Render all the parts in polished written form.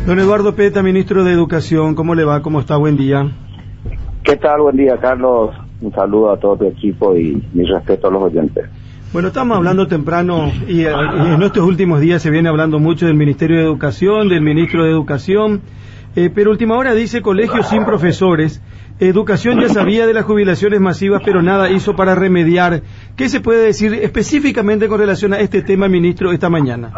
Don Eduardo Peta, ministro de Educación, ¿cómo le va? ¿Cómo está? Buen día. ¿Qué tal? Buen día, Carlos. Un saludo a todo tu equipo y mi respeto a los oyentes. Bueno, estamos hablando temprano y en estos últimos días se viene hablando mucho del Ministerio de Educación, del Ministro de Educación, pero última hora dice colegios sin profesores. Educación ya sabía de las jubilaciones masivas, pero nada hizo para remediar. ¿Qué se puede decir específicamente con relación a este tema, ministro, esta mañana?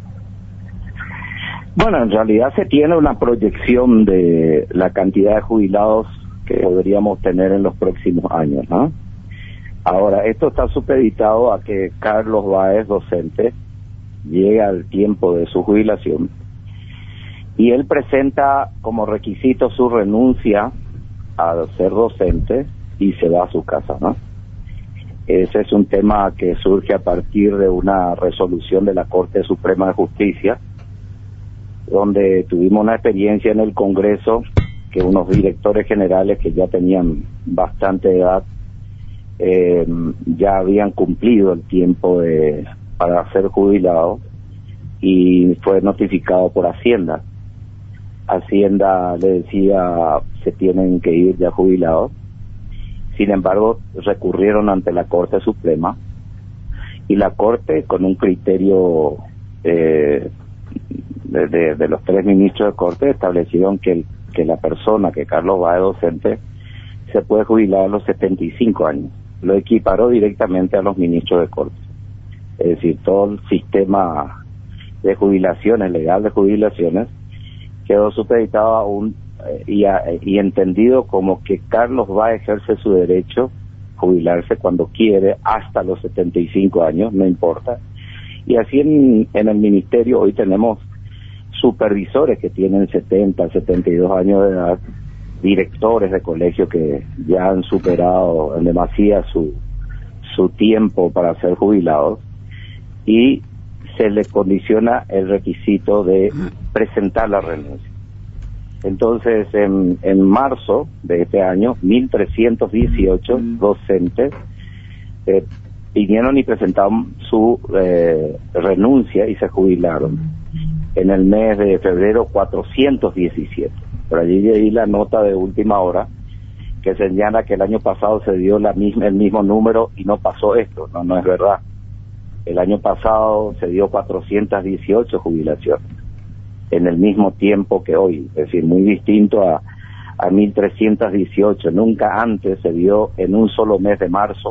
Bueno, en realidad se tiene una proyección de la cantidad de jubilados que podríamos tener en los próximos años, ¿no? Ahora, esto está supeditado a que Carlos Báez, docente, llegue al tiempo de su jubilación y él presenta como requisito su renuncia a ser docente y se va a su casa, ¿no? Ese es un tema que surge a partir de una resolución de la Corte Suprema de Justicia, donde tuvimos una experiencia en el Congreso que unos directores generales que ya tenían bastante edad ya habían cumplido el tiempo para ser jubilados y fue notificado por Hacienda. Hacienda le decía se tienen que ir ya jubilados. Sin embargo, recurrieron ante la Corte Suprema y la Corte, con un criterio de los tres ministros de Corte, establecieron que la persona, que Carlos Báez, docente, se puede jubilar a los 75 años. Lo equiparó directamente a los ministros de Corte. Es decir, todo el sistema de jubilaciones, legal de jubilaciones, quedó supeditado a y entendido como que Carlos va a ejercer su derecho jubilarse cuando quiere hasta los 75 años, no importa. Y así en el ministerio hoy tenemos supervisores que tienen 70, 72 años de edad, directores de colegios que ya han superado en demasía su tiempo para ser jubilados y se les condiciona el requisito de presentar la renuncia. Entonces, en marzo de este año, 1.318 docentes vinieron y presentaron su renuncia y se jubilaron. En el mes de febrero, 417. Por allí leí la nota de última hora que señala que el año pasado se dio el mismo número y no pasó esto. No es verdad. El año pasado se dio 418 jubilaciones en el mismo tiempo que hoy, es decir, muy distinto a 1.318. Nunca antes se dio en un solo mes de marzo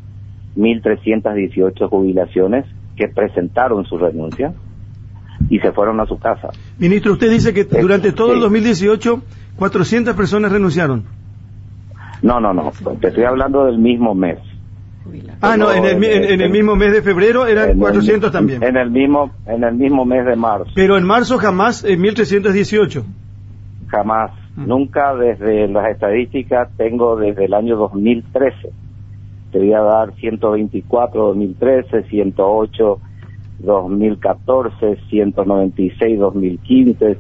1.318 jubilaciones que presentaron su renuncia y se fueron a su casa. Ministro, usted dice que durante todo el 2018 400 personas renunciaron. No, te estoy hablando del mismo mes. No, en el mismo mes de febrero eran 400 también. En el mismo mes de marzo. Pero en marzo jamás 1.318. Jamás. Nunca desde las estadísticas tengo desde el año 2013. Te voy a dar 124 2013, 108 2014, 196 2015,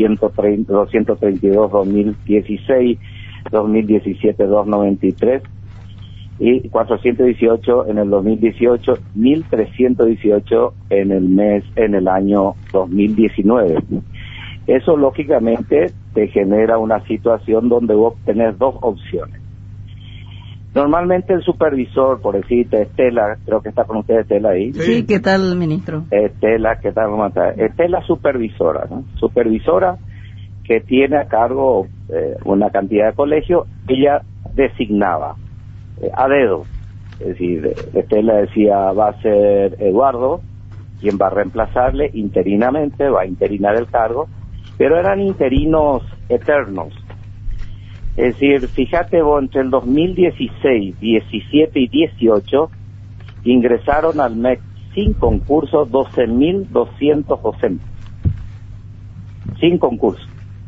232 2016, 2017 293 y 418 en el 2018, 1.318 en el año 2019. Eso lógicamente te genera una situación donde vos tenés dos opciones. Normalmente el supervisor, por decirte, Estela, creo que está con ustedes Estela ahí. Sí, ¿qué tal, ministro? Estela, ¿qué tal? ¿Cómo está? Estela supervisora, ¿no? Supervisora que tiene a cargo una cantidad de colegios, ella designaba a dedo. Es decir, Estela decía, va a ser Eduardo quien va a reemplazarle interinamente, va a interinar el cargo, pero eran interinos eternos. Es decir, fíjate vos, entre el 2016, 17 y 18 ingresaron al MEC sin concurso 12.200 docentes. Sin concurso.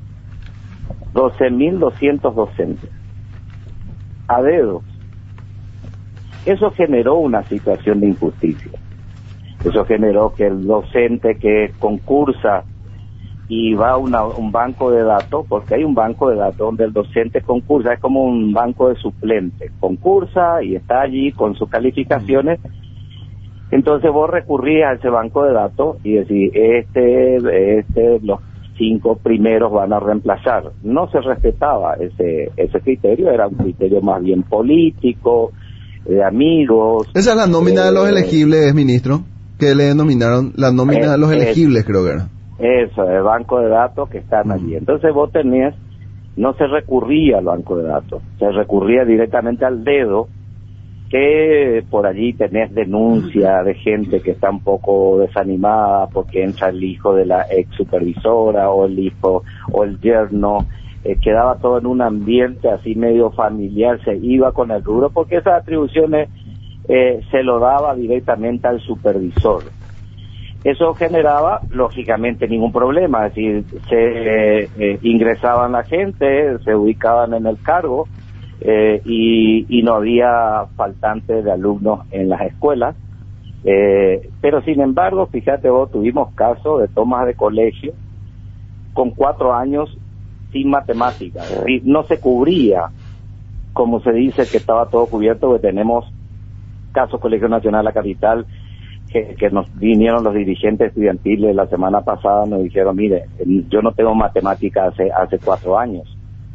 12.200 docentes. A dedos. Eso generó una situación de injusticia. Eso generó que el docente que concursa y va a un banco de datos, porque hay un banco de datos donde el docente concursa, es como un banco de suplentes, concursa y está allí con sus calificaciones. Entonces vos recurrías a ese banco de datos y decís, los 5 primeros van a reemplazar. No se respetaba ese criterio, era un criterio más bien político, de amigos. Esa es la nómina de los elegibles, ministro, que le denominaron la nómina de los elegibles, creo que era. Eso, el banco de datos que están allí. Entonces vos tenés, no se recurría al banco de datos, se recurría directamente al dedo, que por allí tenés denuncia de gente que está un poco desanimada porque entra el hijo de la ex supervisora o el hijo o el yerno, quedaba todo en un ambiente así medio familiar, se iba con el rubro porque esas atribuciones se lo daba directamente al supervisor. Eso generaba, lógicamente, ningún problema, es decir, se ingresaban la gente, se ubicaban en el cargo, y no había faltantes de alumnos en las escuelas, pero sin embargo, fíjate vos, tuvimos casos de tomas de colegio con 4 años sin matemáticas, no se cubría, como se dice que estaba todo cubierto, porque tenemos casos Colegio Nacional La Capital, que nos vinieron los dirigentes estudiantiles la semana pasada, nos dijeron, mire, yo no tengo matemáticas hace 4 años,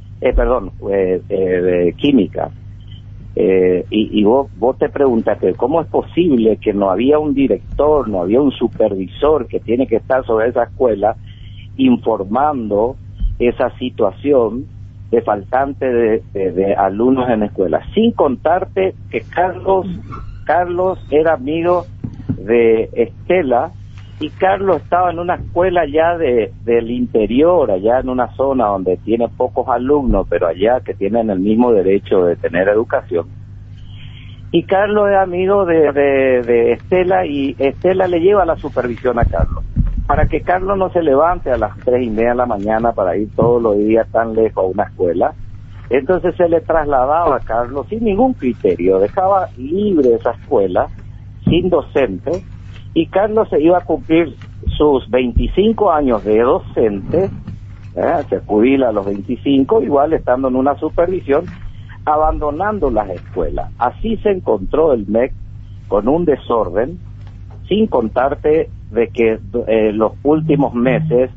de química, y vos te preguntaste, ¿cómo es posible que no había un director, no había un supervisor que tiene que estar sobre esa escuela informando esa situación de faltante de alumnos en la escuela? Sin contarte que Carlos era amigo de Estela, y Carlos estaba en una escuela allá del interior, allá en una zona donde tiene pocos alumnos, pero allá que tienen el mismo derecho de tener educación. Y Carlos es amigo de Estela, y Estela le lleva la supervisión a Carlos, para que Carlos no se levante a las 3:30 de la mañana para ir todos los días tan lejos a una escuela. Entonces se le trasladaba a Carlos sin ningún criterio, dejaba libre esa escuela, sin docente, y Carlos se iba a cumplir sus 25 años de docente, se jubila a los 25, igual estando en una supervisión, abandonando las escuelas. Así se encontró el MEC con un desorden, sin contarte de que los últimos meses,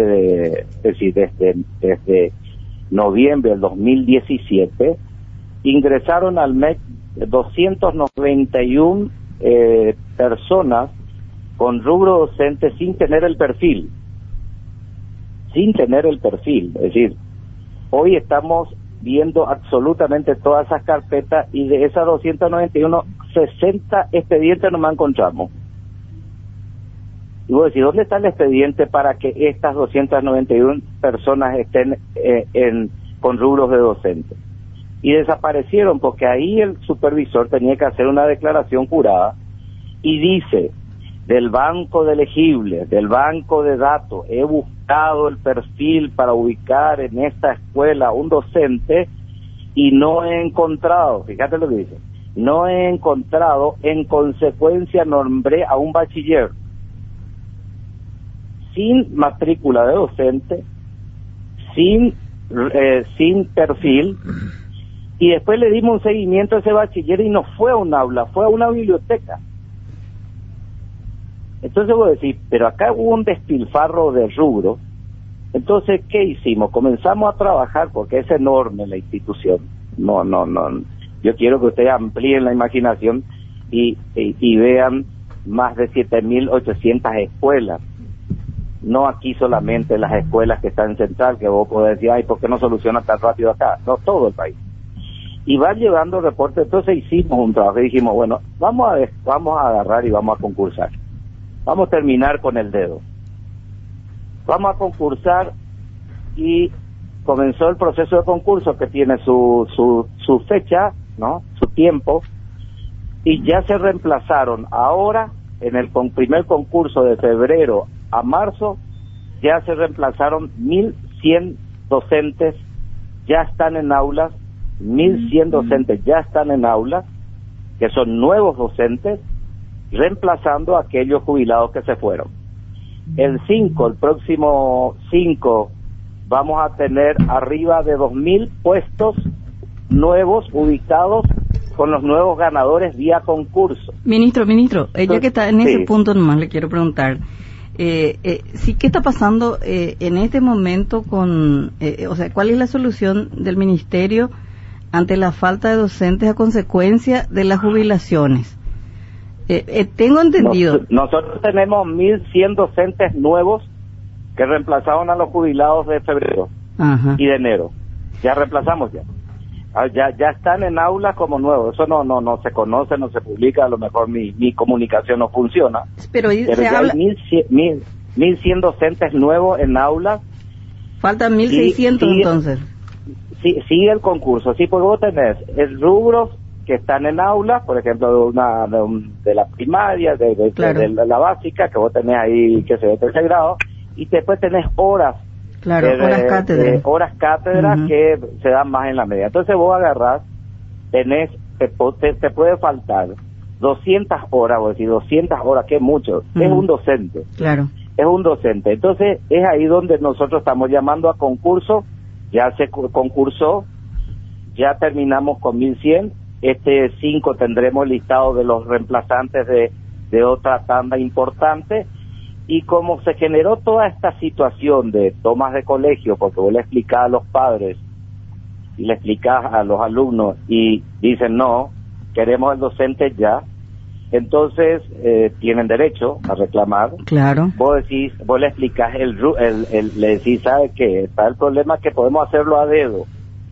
desde noviembre del 2017, ingresaron al MEC 291 personas con rubro docente sin tener el perfil. Es decir, hoy estamos viendo absolutamente todas esas carpetas, y de esas 291, 60 expedientes nomás encontramos. Y vos decís, ¿dónde está el expediente para que estas 291 personas estén con rubros de docente? Y desaparecieron, porque ahí el supervisor tenía que hacer una declaración jurada y dice, del banco de elegibles, del banco de datos, he buscado el perfil para ubicar en esta escuela un docente y no he encontrado, fíjate lo que dice, no he encontrado, en consecuencia nombré a un bachiller sin matrícula de docente, sin perfil, y después le dimos un seguimiento a ese bachiller y no fue a un aula, fue a una biblioteca. Entonces voy a decir, pero acá hubo un despilfarro de rubro. Entonces, ¿qué hicimos? Comenzamos a trabajar, porque es enorme la institución. No, yo quiero que ustedes amplíen la imaginación y vean más de 7.800 escuelas. No aquí solamente las escuelas que están en Central, que vos podés decir, ay, ¿por qué no soluciona tan rápido acá? No, todo el país. Y van llevando reportes. Entonces hicimos un trabajo y dijimos, bueno, vamos a agarrar y vamos a concursar. Vamos a terminar con el dedo. Vamos a concursar, y comenzó el proceso de concurso, que tiene su fecha, ¿no? Su tiempo, y ya se reemplazaron. Ahora, en el primer concurso de febrero a marzo, ya se reemplazaron 1.100 docentes, ya están en aulas, 1.100 docentes ya están en aulas, que son nuevos docentes, reemplazando a aquellos jubilados que se fueron. El próximo 5, vamos a tener arriba de 2.000 puestos nuevos ubicados con los nuevos ganadores vía concurso. Ministro, ya que está en ese punto nomás le quiero preguntar, Sí, ¿qué está pasando en este momento con, o sea, cuál es la solución del ministerio ante la falta de docentes a consecuencia de las jubilaciones? Tengo entendido. Nosotros tenemos 1.100 docentes nuevos que reemplazaron a los jubilados de febrero. Ajá. Y de enero. Ya reemplazamos ya. Ya están en aulas como nuevos. Eso no se conoce, no se publica. A lo mejor mi comunicación no funciona. Pero se ya habla... hay 1.100 docentes nuevos en aulas. Faltan 1.600 entonces. Sí, sigue el concurso. Sí, porque vos tenés el rubros que están en aulas, por ejemplo, de la primaria, claro, de la básica, que vos tenés ahí, que se ve tercer grado, y después tenés horas. Claro, horas cátedras. Horas cátedras que se dan más en la media. Entonces vos agarrás, te puede faltar 200 horas, vos decís 200 horas, que es mucho, es un docente. Claro. Es un docente. Entonces es ahí donde nosotros estamos llamando a concurso, ya se concursó, ya terminamos con 1.100, 5 tendremos listado de los reemplazantes de otra tanda importante. Y como se generó toda esta situación de tomas de colegio, porque vos le explicás a los padres y le explicás a los alumnos y dicen no, queremos el docente ya, entonces tienen derecho a reclamar. Claro. Vos le explicás le decís, ¿sabe qué? Está el problema que podemos hacerlo a dedo.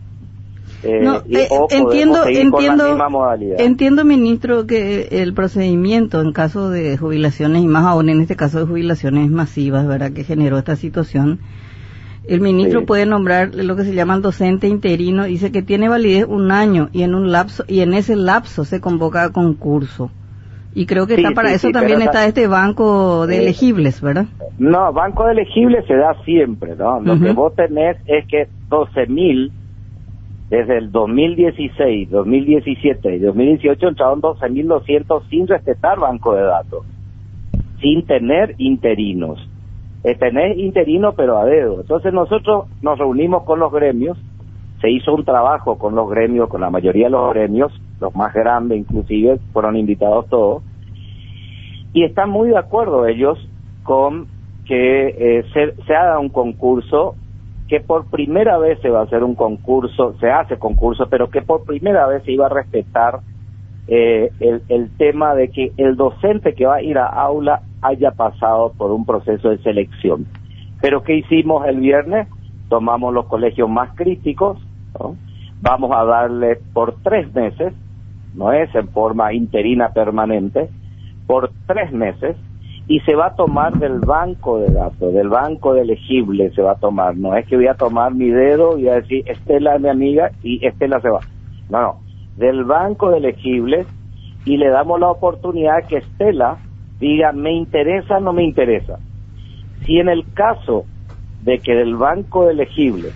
Entiendo, ministro, que el procedimiento en caso de jubilaciones, y más aún en este caso de jubilaciones masivas, ¿verdad?, que generó esta situación, el ministro puede nombrar lo que se llama el docente interino, dice que tiene validez 1 año, y en ese lapso se convoca a concurso. Y creo que para eso también está este banco de elegibles, ¿verdad? No, banco de elegibles se da siempre, ¿no? Lo que vos tenés es que 12.000 desde el 2016, 2017 y 2018 entraron 12.200 sin respetar banco de datos, sin tener interinos. Tenés interinos pero a dedo. Entonces nosotros nos reunimos con los gremios, se hizo un trabajo con los gremios, con la mayoría de los gremios, los más grandes inclusive, fueron invitados todos, y están muy de acuerdo ellos con que se haga un concurso, que por primera vez se va a hacer un concurso, se hace concurso, pero que por primera vez se iba a respetar el tema de que el docente que va a ir a aula haya pasado por un proceso de selección. Pero ¿qué hicimos el viernes? Tomamos los colegios más críticos, ¿no? Vamos a darle por 3 meses, no es en forma interina permanente, por 3 meses, y se va a tomar del banco de datos, del banco de elegibles se va a tomar. No es que voy a tomar mi dedo y voy a decir, Estela es mi amiga y Estela se va. No, del banco de elegibles, y le damos la oportunidad que Estela diga, me interesa o no me interesa. Si en el caso de que del banco de elegibles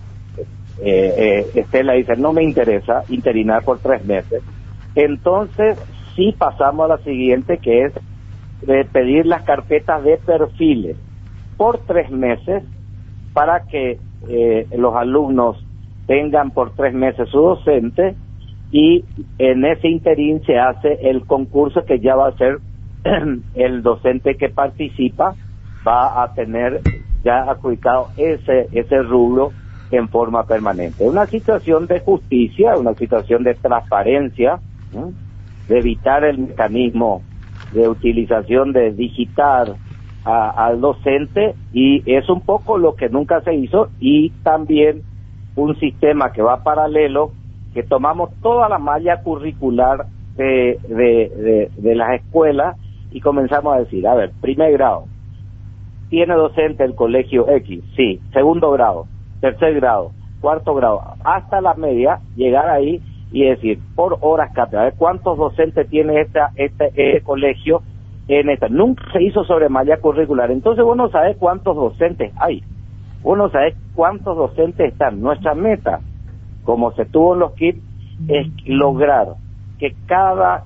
Estela dice, no me interesa interinar por 3 meses, entonces sí pasamos a la siguiente, que es de pedir las carpetas de perfiles por 3 meses para que los alumnos tengan por 3 meses su docente, y en ese interín se hace el concurso que ya va a ser el docente que participa va a tener ya adjudicado ese rubro en forma permanente. Una situación de justicia, una situación de transparencia, ¿no?, de evitar el mecanismo de utilización de digitar al docente, y es un poco lo que nunca se hizo, y también un sistema que va paralelo, que tomamos toda la malla curricular de las escuelas y comenzamos a decir, a ver, primer grado, ¿tiene docente el colegio X? Sí. Segundo grado, tercer grado, cuarto grado, hasta la media, llegar ahí y decir, por horas cátedra, ¿cuántos docentes tiene este colegio en esta? Nunca se hizo sobre malla curricular, entonces vos no sabés cuántos docentes hay, vos no sabés cuántos docentes están. Nuestra meta, como se tuvo en los kits, es lograr que cada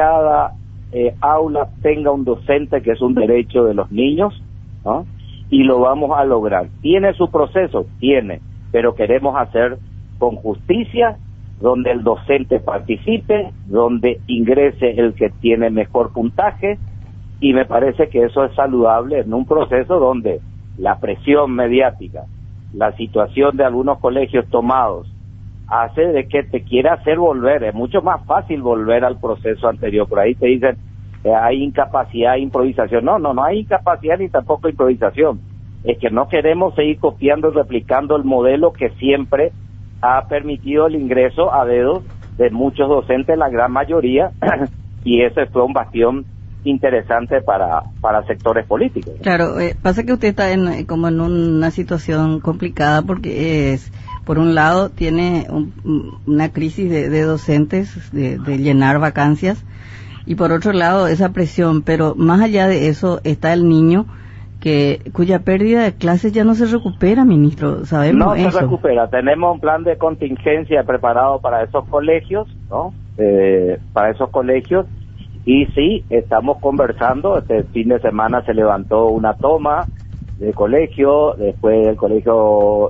aula tenga un docente, que es un derecho de los niños, ¿no? Y lo vamos a lograr. ¿Tiene su proceso? Tiene, pero queremos hacer con justicia, donde el docente participe, donde ingrese el que tiene mejor puntaje, y me parece que eso es saludable en un proceso donde la presión mediática, la situación de algunos colegios tomados, hace de que te quiera hacer volver. Es mucho más fácil volver al proceso anterior. Por ahí te dicen, hay incapacidad e improvisación. No hay incapacidad ni tampoco improvisación. Es que no queremos seguir copiando y replicando el modelo que siempre ha permitido el ingreso a dedo de muchos docentes, la gran mayoría, y ese fue un bastión interesante para sectores políticos. Claro, pasa que usted está como en una situación complicada porque por un lado tiene una crisis de docentes, de llenar vacancias, y por otro lado esa presión, pero más allá de eso está el niño cuya pérdida de clases ya no se recupera, ministro, sabemos eso. No se recupera, tenemos un plan de contingencia preparado para esos colegios, ¿no? Para esos colegios, y sí, estamos conversando. Este fin de semana se levantó una toma del colegio, después del colegio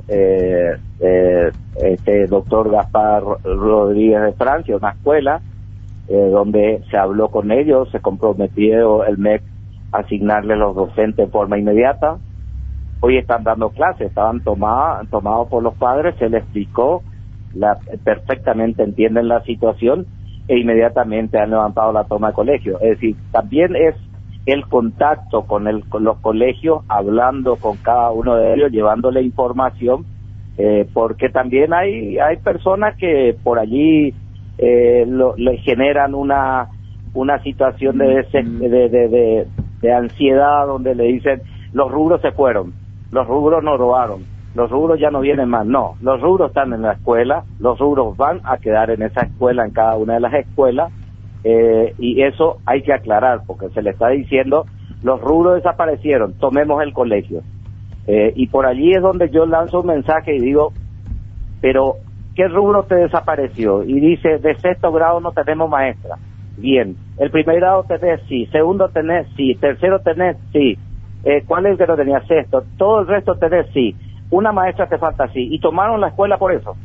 doctor Gaspar Rodríguez de Francia, una escuela donde se habló con ellos, se comprometió el MEC a asignarle los docentes de forma inmediata. Hoy están dando clases, estaban tomados por los padres, se les explicó, perfectamente entienden la situación e inmediatamente han levantado la toma de colegio. Es decir, también es el contacto con los colegios, hablando con cada uno de ellos, llevándole información, porque también hay personas que por allí le generan una situación de ansiedad, donde le dicen, los rubros se fueron, los rubros nos robaron, los rubros ya no vienen más. No, los rubros están en la escuela, los rubros van a quedar en esa escuela, en cada una de las escuelas, y eso hay que aclarar, porque se le está diciendo, los rubros desaparecieron, tomemos el colegio. Y por allí es donde yo lanzo un mensaje y digo, pero ¿qué rubro te desapareció? Y dice, de sexto grado no tenemos maestra. Bien, el primer grado tenés, sí, segundo tenés, sí, tercero tenés, sí, ¿cuál es el que no tenía? Sexto, todo el resto tenés, sí, una maestra te falta, sí, y tomaron la escuela por eso.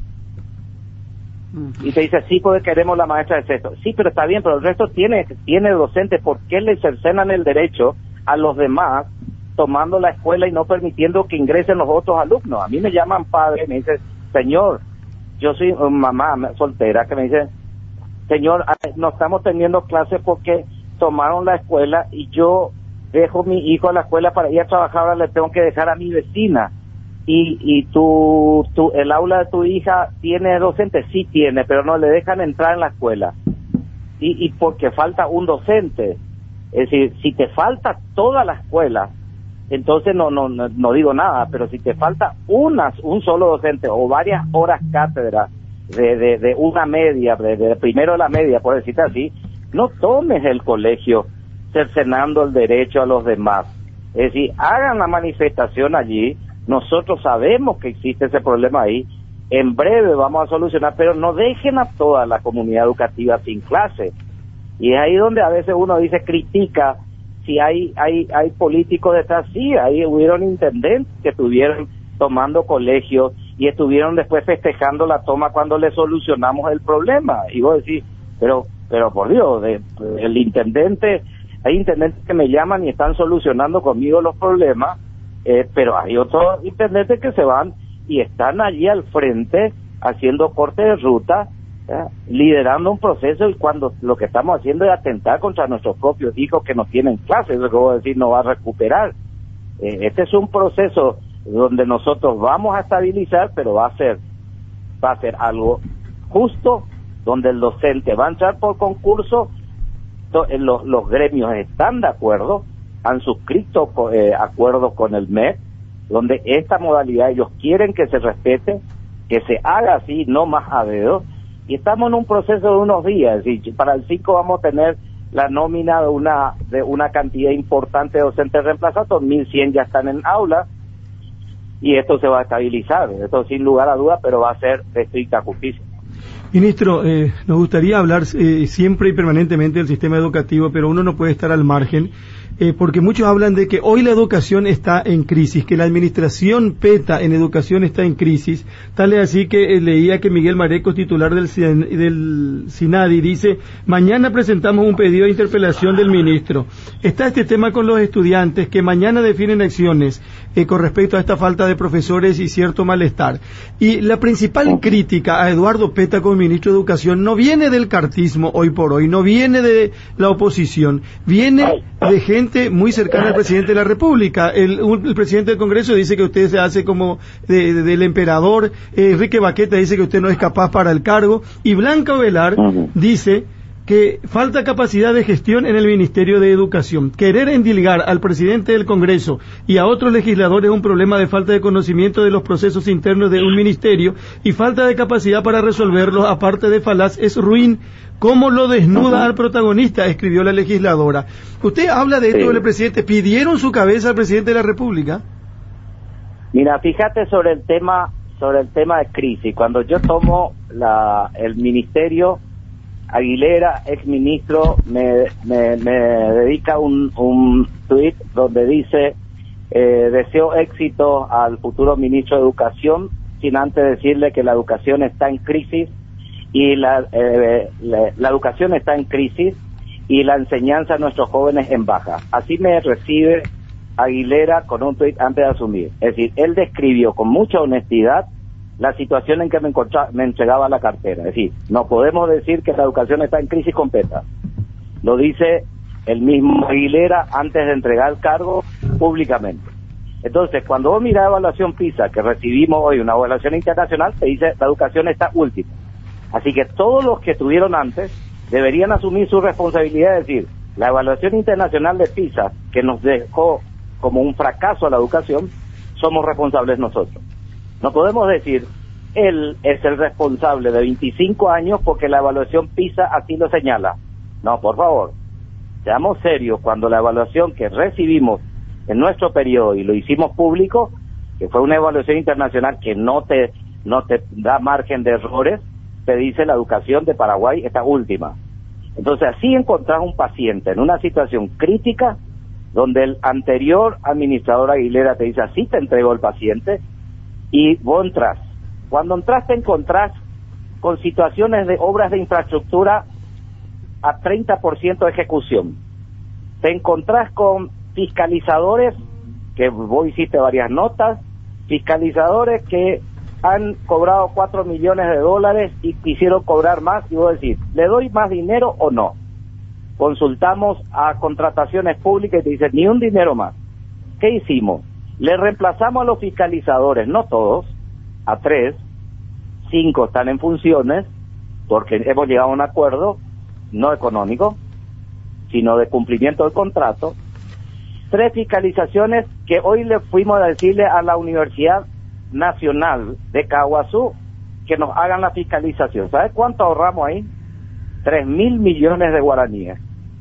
Y te dice, sí, porque queremos la maestra de sexto. Sí, pero está bien, pero el resto tiene docentes. ¿Por qué le cercenan el derecho a los demás tomando la escuela y no permitiendo que ingresen los otros alumnos? A mí me llaman padres, me dicen, señor, yo soy mamá soltera, que me dice, señor, no estamos teniendo clases porque tomaron la escuela y yo dejo mi hijo a la escuela para ir a trabajar, ahora le tengo que dejar a mi vecina. Y el aula de tu hija tiene docente, sí tiene, pero no le dejan entrar en la escuela. Y porque falta un docente. Es decir, si te falta toda la escuela, entonces no digo nada, pero si te falta un solo docente o varias horas cátedra de una media, de primero de la media, por decirte así, no tomes el colegio cercenando el derecho a los demás. Es decir, hagan la manifestación allí, nosotros sabemos que existe ese problema ahí, en breve vamos a solucionar, pero no dejen a toda la comunidad educativa sin clase. Y es ahí donde a veces uno dice, critica, si hay políticos detrás. Sí, ahí hubieron intendentes que estuvieron tomando colegios y estuvieron después festejando la toma cuando le solucionamos el problema. Y vos decís, pero por Dios, el intendente, hay intendentes que me llaman y están solucionando conmigo los problemas, pero hay otros intendentes que se van y están allí al frente haciendo corte de ruta, liderando un proceso, y cuando lo que estamos haciendo es atentar contra nuestros propios hijos que no tienen clases. Eso que voy a decir, no va a recuperar. Este es un proceso donde nosotros vamos a estabilizar, pero va a ser algo justo, donde el docente va a entrar por concurso, los gremios están de acuerdo, han suscrito acuerdos con el MEC, donde esta modalidad ellos quieren que se respete, que se haga así, no más a dedo, y estamos en un proceso de unos días. Y para el 5 vamos a tener la nómina de una cantidad importante de docentes reemplazados, 1.100 ya están en aula, y esto se va a estabilizar, esto sin lugar a duda, pero va a ser de estricta justicia. Ministro, nos gustaría hablar siempre y permanentemente del sistema educativo, pero uno no puede estar al margen porque muchos hablan de que hoy la educación está en crisis, que la administración PETA en educación está en crisis, tal es así que leía que Miguel Marecos, titular del SINADI, dice: mañana presentamos un pedido de interpelación del ministro. Está este tema con los estudiantes que mañana definen acciones con respecto a esta falta de profesores y cierto malestar. Y la principal crítica a Eduardo PETA como ministro de Educación no viene del cartismo hoy por hoy, no viene de la oposición, viene de gente muy cercana al presidente de la República. El presidente del Congreso dice que usted se hace como del emperador, Enrique Baqueta dice que usted no es capaz para el cargo, y Blanca Ovelar dice que falta capacidad de gestión en el Ministerio de Educación. Querer endilgar al presidente del Congreso y a otros legisladores es un problema de falta de conocimiento de los procesos internos de un ministerio y falta de capacidad para resolverlos, aparte de falaz, es ruin. ¿Cómo lo desnuda al protagonista?, escribió la legisladora. Usted habla de esto del presidente. ¿Pidieron su cabeza al presidente de la República? Mira, fíjate sobre el tema de crisis. Cuando yo tomo el ministerio, Aguilera, exministro, me dedica un tuit donde dice: deseo éxito al futuro ministro de Educación, sin antes decirle que la educación está en crisis y la educación está en crisis y la enseñanza a nuestros jóvenes en baja. Así me recibe Aguilera con un tuit antes de asumir. Es decir, él describió con mucha honestidad la situación en que me entregaba la cartera. Es decir, no podemos decir que la educación está en crisis con PETA. Lo dice el mismo Aguilera antes de entregar el cargo públicamente. Entonces, cuando vos mirás la evaluación PISA, que recibimos hoy, una evaluación internacional, te dice la educación está última. Así que todos los que estuvieron antes deberían asumir su responsabilidad, es decir, la evaluación internacional de PISA, que nos dejó como un fracaso a la educación, somos responsables nosotros. No podemos decir, él es el responsable de 25 años porque la evaluación PISA así lo señala. No, por favor, seamos serios. Cuando la evaluación que recibimos en nuestro periodo y lo hicimos público, que fue una evaluación internacional que no te da margen de errores, te dice la educación de Paraguay está última. Entonces así encontrás un paciente en una situación crítica donde el anterior administrador Aguilera te dice así te entregó el paciente, y vos entras. Cuando entras te encontrás con situaciones de obras de infraestructura a 30% de ejecución. Te encontrás con fiscalizadores, que vos hiciste varias notas, fiscalizadores que han cobrado $4 millones y quisieron cobrar más, y vos decís, ¿le doy más dinero o no? Consultamos a contrataciones públicas y te dicen, ni un dinero más. ¿Qué hicimos? Le reemplazamos a los fiscalizadores, no todos, a 3, 5 están en funciones, porque hemos llegado a un acuerdo, no económico, sino de cumplimiento del contrato. 3 fiscalizaciones que hoy le fuimos a decirle a la Universidad Nacional de Caguazú que nos hagan la fiscalización. ¿Sabes cuánto ahorramos ahí? 3.000 millones de guaraníes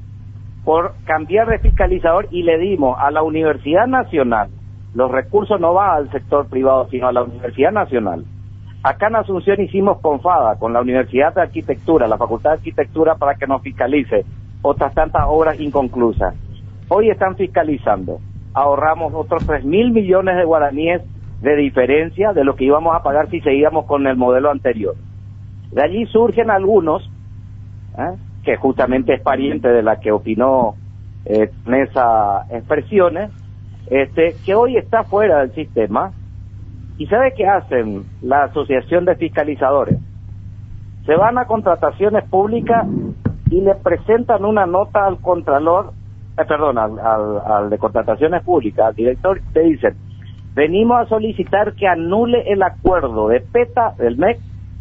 por cambiar de fiscalizador, y le dimos a la Universidad Nacional. Los recursos no van al sector privado, sino a la Universidad Nacional. Acá en Asunción hicimos CONFADA con la Universidad de Arquitectura, la Facultad de Arquitectura, para que nos fiscalice otras tantas obras inconclusas. Hoy están fiscalizando. Ahorramos otros 3.000 millones de guaraníes de diferencia de lo que íbamos a pagar si seguíamos con el modelo anterior. De allí surgen algunos, que justamente es pariente de la que opinó en esas expresiones, que hoy está fuera del sistema. ¿Y sabe qué hacen la Asociación de Fiscalizadores? Se van a contrataciones públicas y le presentan una nota al contralor, al de contrataciones públicas, al director, te dicen, venimos a solicitar que anule el acuerdo de PETA, del MEC,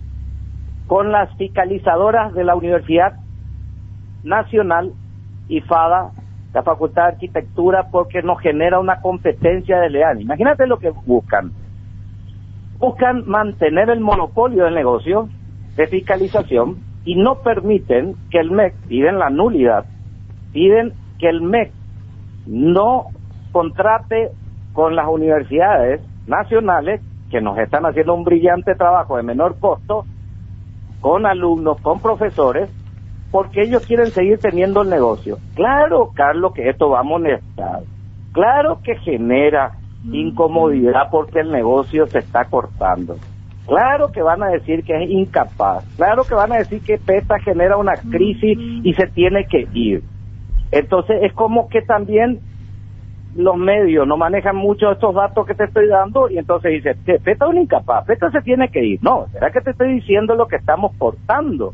con las fiscalizadoras de la Universidad Nacional y FADA, la Facultad de Arquitectura, porque nos genera una competencia desleal. Imagínate lo que buscan. Buscan mantener el monopolio del negocio de fiscalización y no permiten que el MEC, piden la nulidad, piden que el MEC no contrate con las universidades nacionales, que nos están haciendo un brillante trabajo de menor costo, con alumnos, con profesores, porque ellos quieren seguir teniendo el negocio. Claro, Carlos, que esto va a molestar. Claro que genera incomodidad porque el negocio se está cortando. Claro que van a decir que es incapaz. Claro que van a decir que PETA genera una crisis y se tiene que ir. Entonces es como que también los medios no manejan mucho estos datos que te estoy dando y entonces dice, PETA es un incapaz, PETA se tiene que ir. No, ¿será que te estoy diciendo lo que estamos cortando?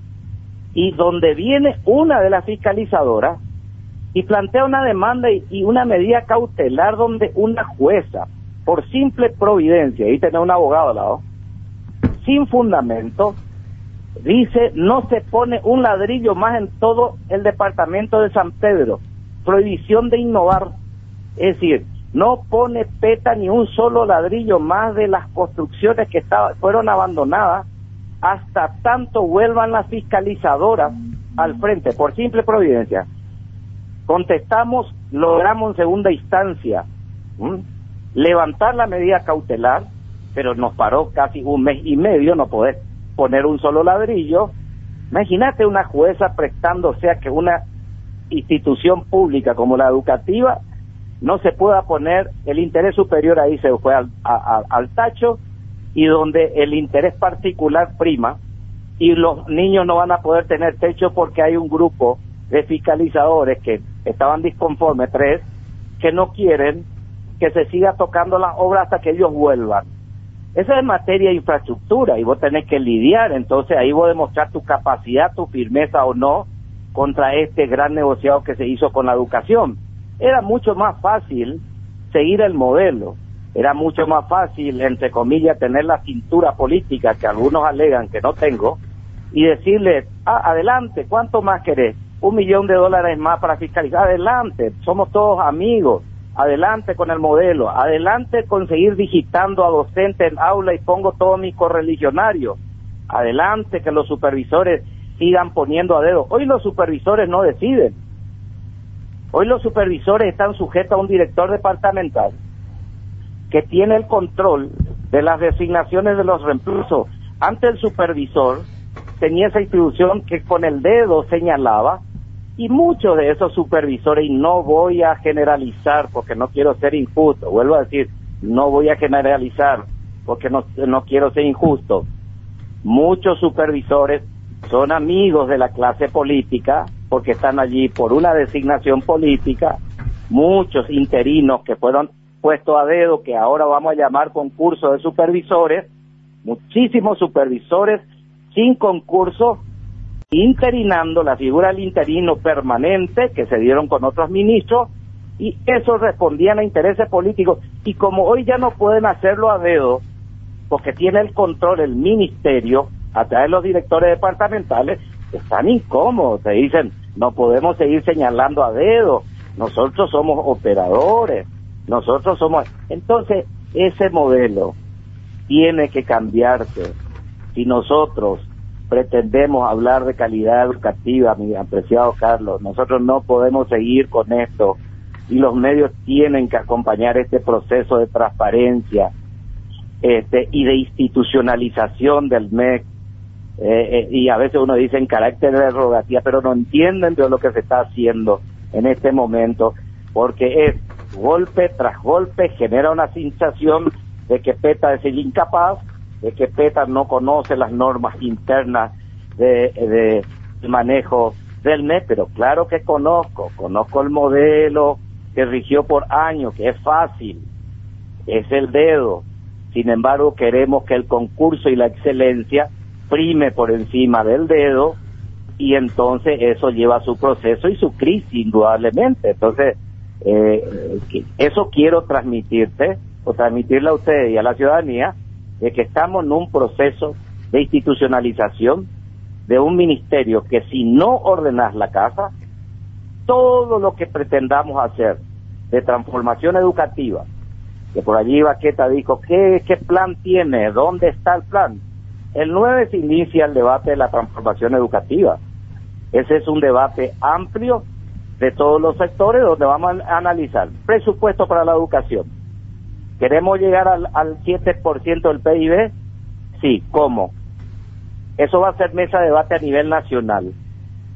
Y donde viene una de las fiscalizadoras y plantea una demanda y una medida cautelar donde una jueza, por simple providencia, y tener un abogado al lado, sin fundamento, dice, no se pone un ladrillo más en todo el departamento de San Pedro, prohibición de innovar, es decir, no pone PETA ni un solo ladrillo más de las construcciones que fueron abandonadas hasta tanto vuelvan las fiscalizadoras al frente, por simple providencia. Contestamos, logramos en segunda instancia levantar la medida cautelar, pero nos paró casi un mes y medio no poder poner un solo ladrillo. Imagínate una jueza prestándose a que una institución pública como la educativa no se pueda poner el interés superior, ahí se fue al tacho, y donde el interés particular prima, y los niños no van a poder tener techo porque hay un grupo de fiscalizadores que estaban disconformes, 3, que no quieren que se siga tocando las obras hasta que ellos vuelvan. Esa es materia de infraestructura y vos tenés que lidiar, entonces ahí vos demostrar tu capacidad, tu firmeza o no contra este gran negociado que se hizo con la educación. Era mucho más fácil seguir el modelo, era mucho más fácil, entre comillas, tener la cintura política que algunos alegan que no tengo y decirle, adelante, ¿cuánto más querés? $1 millón más para fiscalizar, adelante, somos todos amigos, adelante con el modelo, adelante con seguir digitando a docentes en aula y pongo todos mis correligionarios, adelante que los supervisores sigan poniendo a dedo. Hoy los supervisores no deciden, hoy los supervisores están sujetos a un director departamental que tiene el control de las designaciones de los reemplazos. Antes el supervisor tenía esa institución que con el dedo señalaba, y muchos de esos supervisores, y no voy a generalizar porque no quiero ser injusto, vuelvo a decir, no voy a generalizar porque no quiero ser injusto, muchos supervisores son amigos de la clase política porque están allí por una designación política, muchos interinos que fueron puestos a dedo, que ahora vamos a llamar concurso de supervisores, muchísimos supervisores sin concurso, interinando la figura del interino permanente que se dieron con otros ministros, y eso respondían a intereses políticos, y como hoy ya no pueden hacerlo a dedo porque tiene el control el ministerio a través de los directores departamentales, están incómodos, te dicen, no podemos seguir señalando a dedo, nosotros somos operadores, nosotros somos... Entonces ese modelo tiene que cambiarse si nosotros pretendemos hablar de calidad educativa, mi apreciado Carlos. Nosotros no podemos seguir con esto y los medios tienen que acompañar este proceso de transparencia y de institucionalización del MEC, y a veces uno dice en carácter de prerrogativa, pero no entienden de lo que se está haciendo en este momento, porque es golpe tras golpe, genera una sensación de que PETA es el incapaz, de que PETA no conoce las normas internas de manejo del MEC, pero claro que conozco el modelo que rigió por años, que es fácil, es el dedo. Sin embargo, queremos que el concurso y la excelencia prime por encima del dedo, y entonces eso lleva a su proceso y su crisis, indudablemente. Entonces, eso quiero transmitirte, o transmitirle a ustedes y a la ciudadanía, de que estamos en un proceso de institucionalización de un ministerio que si no ordenás la casa, todo lo que pretendamos hacer de transformación educativa, que por allí Baqueta dijo, ¿qué plan tiene? ¿Dónde está el plan? El 9 se inicia el debate de la transformación educativa. Ese es un debate amplio de todos los sectores donde vamos a analizar presupuesto para la educación. ¿Queremos llegar al 7% del PIB? Sí, ¿cómo? Eso va a ser mesa de debate a nivel nacional.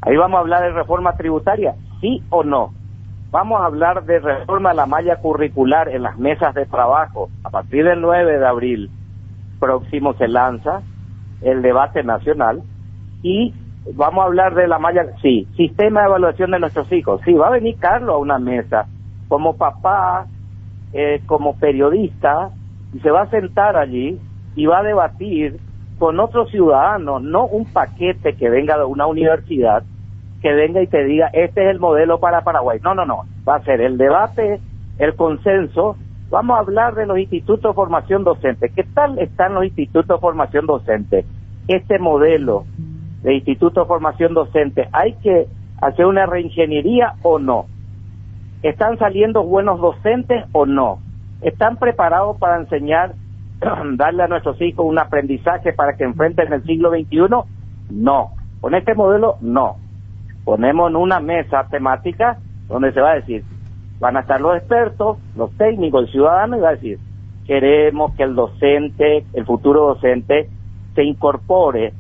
Ahí vamos a hablar de reforma tributaria, ¿sí o no? Vamos a hablar de reforma a la malla curricular en las mesas de trabajo. A partir del 9 de abril próximo se lanza el debate nacional y vamos a hablar de la malla, sí, sistema de evaluación de nuestros hijos. Sí, va a venir Carlos a una mesa como papá, como periodista, y se va a sentar allí y va a debatir con otros ciudadanos, no un paquete que venga de una universidad, que venga y te diga, este es el modelo para Paraguay. No, va a ser el debate, el consenso. Vamos a hablar de los institutos de formación docente. ¿Qué tal están los institutos de formación docente? Este modelo de instituto de formación docente, ¿hay que hacer una reingeniería o no? ¿Están saliendo buenos docentes o no? ¿Están preparados para enseñar, darle a nuestros hijos un aprendizaje para que enfrenten el siglo XXI? No. Con este modelo, no. Ponemos en una mesa temática donde se va a decir, van a estar los expertos, los técnicos, el ciudadano, y va a decir, queremos que el docente, el futuro docente, se incorpore,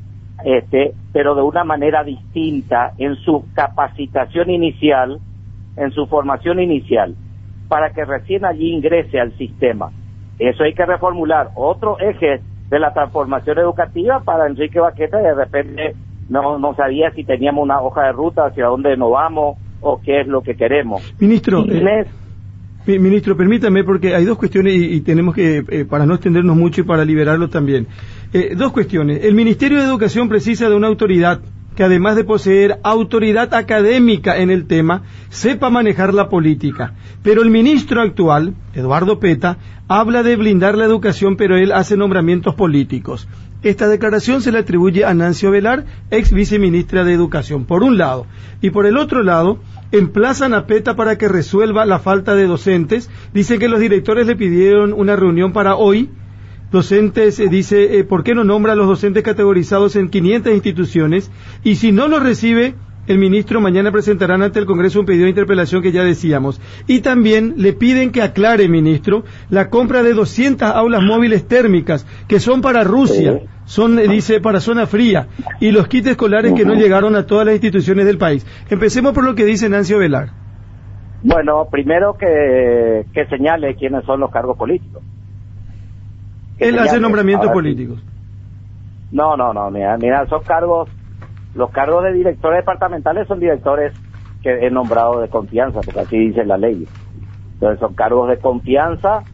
pero de una manera distinta en su capacitación inicial, en su formación inicial, para que recién allí ingrese al sistema. Eso hay que reformular. Otro eje de la transformación educativa para Enrique Baqueta, de repente no sabía si teníamos una hoja de ruta hacia dónde nos vamos o qué es lo que queremos. Ministro, ministro, permítame, porque hay dos cuestiones y tenemos que, para no extendernos mucho y para liberarlo también. Dos cuestiones. El Ministerio de Educación precisa de una autoridad que, además de poseer autoridad académica en el tema, sepa manejar la política. Pero el ministro actual, Eduardo Peta, habla de blindar la educación, pero él hace nombramientos políticos. Esta declaración se le atribuye a Nancy Ovelar, ex viceministra de Educación, por un lado. Y por el otro lado, emplazan a Peta para que resuelva la falta de docentes. Dicen que los directores le pidieron una reunión para hoy. Docentes, dice, ¿por qué no nombra a los docentes categorizados en 500 instituciones? Y si no los recibe, el ministro mañana presentarán ante el Congreso un pedido de interpelación que ya decíamos. Y también le piden que aclare, ministro, la compra de 200 aulas móviles térmicas, que son para Rusia, son, dice, para zona fría, y los kits escolares que no llegaron a todas las instituciones del país. Empecemos por lo que dice Nancy Ovelar. Bueno, primero que señale quiénes son los cargos políticos. Él hace nombramientos políticos. No, mira, son cargos, los cargos de directores departamentales son directores que he nombrado de confianza, porque así dice la ley. Entonces son cargos de confianza,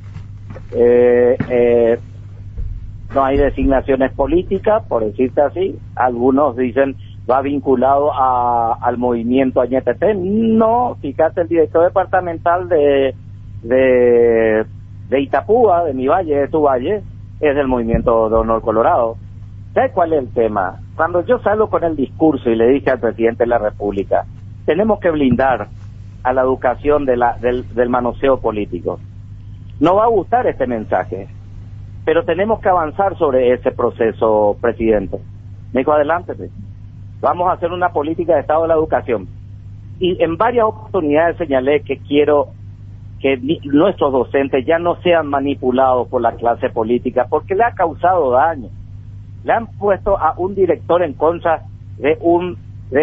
no hay designaciones políticas, por decirte así. Algunos dicen va vinculado al movimiento Añetete. No, fíjate, el director departamental de Itapúa, de mi valle, de tu valle, es del movimiento de Honor Colorado. ¿Sabes cuál es el tema? Cuando yo salgo con el discurso y le dije al presidente de la República, tenemos que blindar a la educación del manoseo político. No va a gustar este mensaje, pero tenemos que avanzar sobre ese proceso, presidente. Me dijo, adelante, vamos a hacer una política de Estado de la educación. Y en varias oportunidades señalé que quiero que nuestros docentes ya no sean manipulados por la clase política, porque le ha causado daño. Le han puesto a un director en contra de un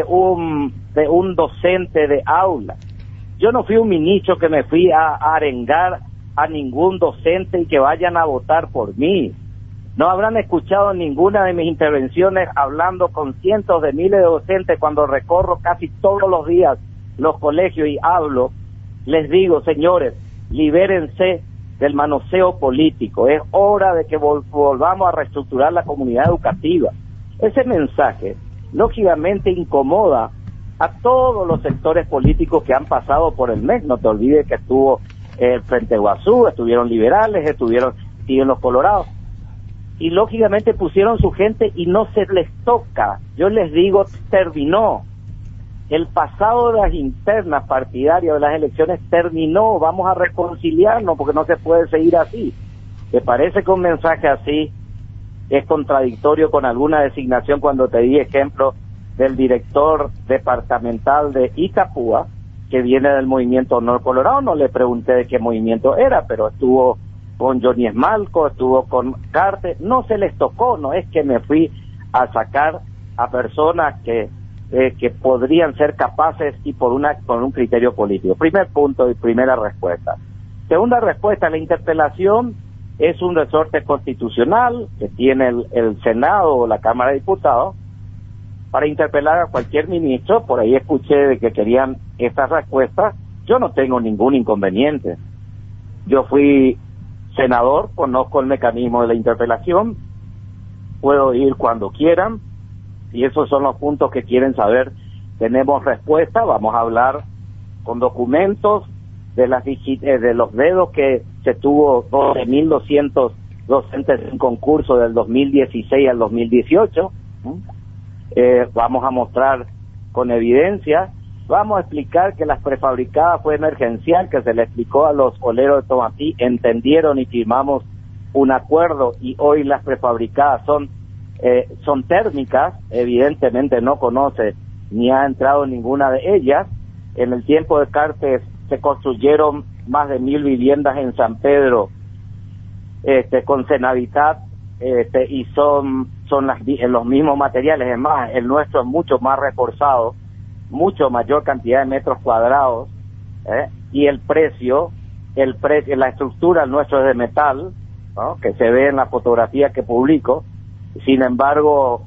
docente de aula. Yo no fui un ministro que me fui a arengar a ningún docente y que vayan a votar por mí. No habrán escuchado ninguna de mis intervenciones hablando con cientos de miles de docentes cuando recorro casi todos los días los colegios y hablo. Les digo, señores, libérense del manoseo político. Es hora de que volvamos a reestructurar la comunidad educativa. Ese mensaje, lógicamente, incomoda a todos los sectores políticos que han pasado por el MEC. No te olvides que estuvo el Frente Guazú, estuvieron liberales, siguen los colorados. Y lógicamente pusieron su gente y no se les toca. Yo les digo, terminó. El pasado de las internas partidarias de las elecciones terminó, vamos a reconciliarnos porque no se puede seguir así. ¿Te parece que un mensaje así es contradictorio con alguna designación? Cuando te di ejemplo del director departamental de Itapúa, que viene del movimiento Honor Colorado, no le pregunté de qué movimiento era, pero estuvo con Johnny Esmalco, estuvo con Carte, no se les tocó, no es que me fui a sacar a personas que que podrían ser capaces y por un criterio político. Primer punto y primera respuesta. Segunda respuesta, la interpelación es un resorte constitucional que tiene el Senado o la Cámara de Diputados para interpelar a cualquier ministro. Por ahí escuché de que querían estas respuestas. Yo no tengo ningún inconveniente. Yo fui senador, conozco el mecanismo de la interpelación, puedo ir cuando quieran, y esos son los puntos que quieren saber. Tenemos respuesta, vamos a hablar con documentos de los dedos que se tuvo 12.200 docentes en concurso del 2016 al 2018. Vamos a mostrar con evidencia, vamos a explicar que las prefabricadas fue emergencial, que se le explicó a los oleros de Tomatí, entendieron y firmamos un acuerdo, y hoy las prefabricadas son térmicas. Evidentemente no conoce ni ha entrado ninguna de ellas. En el tiempo de Cartes se construyeron más de 1.000 viviendas en San Pedro con Senavitat, y son en los mismos materiales. Es más, el nuestro es mucho más reforzado, mucho mayor cantidad de metros cuadrados, y el precio, la estructura nuestro es de metal, ¿no?, que se ve en la fotografía que publico. Sin embargo,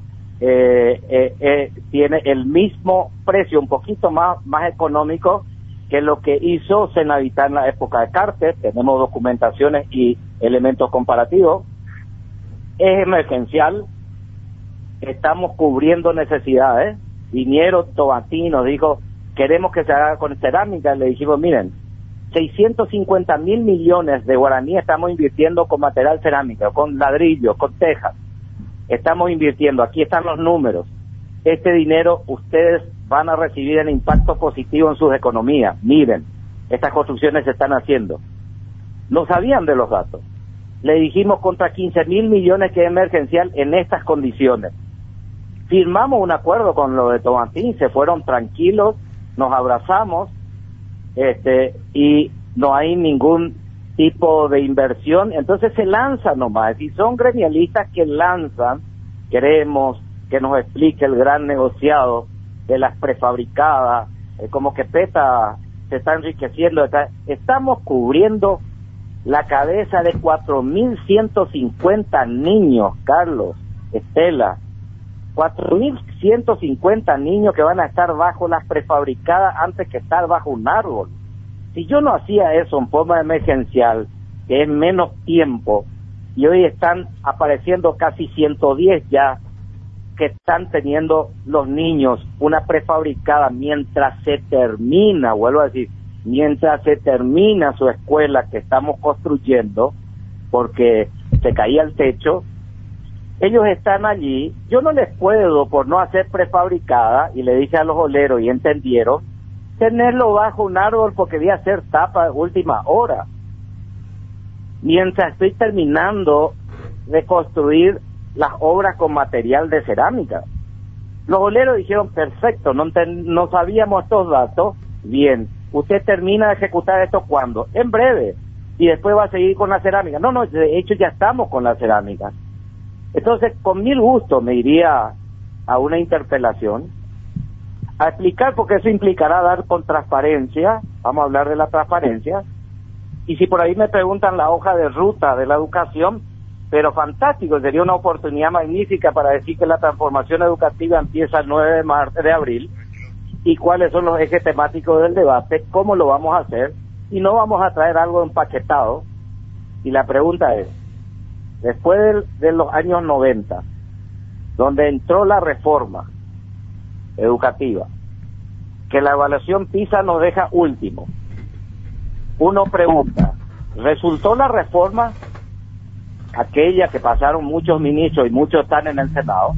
tiene el mismo precio, un poquito más económico que lo que hizo Senavitat en la época de Carter. Tenemos documentaciones y elementos comparativos. Es emergencial, estamos cubriendo necesidades. Vinieron Tomatí y nos dijo, queremos que se haga con cerámica. Le dijimos, miren, 650.000 millones de guaraní estamos invirtiendo con material cerámico, con ladrillo, con tejas. Estamos invirtiendo, aquí están los números. Este dinero ustedes van a recibir el impacto positivo en sus economías. Miren, estas construcciones se están haciendo. No sabían de los datos. Le dijimos contra 15.000 millones que es emergencial en estas condiciones. Firmamos un acuerdo con lo de Tomatí, se fueron tranquilos, nos abrazamos, y no hay ningún tipo de inversión. Entonces se lanzan nomás, y son gremialistas que lanzan. Queremos que nos explique el gran negociado de las prefabricadas, como que PETA se está enriqueciendo. Estamos cubriendo la cabeza de 4.150 niños, Carlos, Estela, 4.150 niños que van a estar bajo las prefabricadas antes que estar bajo un árbol. Si yo no hacía eso en forma emergencial, que es menos tiempo, y hoy están apareciendo casi 110 ya, que están teniendo los niños una prefabricada mientras se termina, vuelvo a decir, mientras se termina su escuela que estamos construyendo, porque se caía el techo, ellos están allí. Yo no les puedo, por no hacer prefabricada, y le dije a los oleros y entendieron, tenerlo bajo un árbol porque voy a hacer tapa de última hora, mientras estoy terminando de construir las obras con material de cerámica. Los oleros dijeron, perfecto, no sabíamos estos datos, bien, usted termina de ejecutar esto ¿cuándo? En breve, y después va a seguir con la cerámica. No, de hecho ya estamos con la cerámica. Entonces, con mil gusto me iría a una interpelación a explicar, porque eso implicará dar con transparencia, vamos a hablar de la transparencia, y si por ahí me preguntan la hoja de ruta de la educación, pero fantástico, sería una oportunidad magnífica para decir que la transformación educativa empieza el 9 de abril, y cuáles son los ejes temáticos del debate, cómo lo vamos a hacer, y no vamos a traer algo empaquetado. Y la pregunta es, después de los años 90, donde entró la reforma educativa, que la evaluación PISA nos deja último, uno pregunta, ¿resultó la reforma, aquella que pasaron muchos ministros y muchos están en el Senado,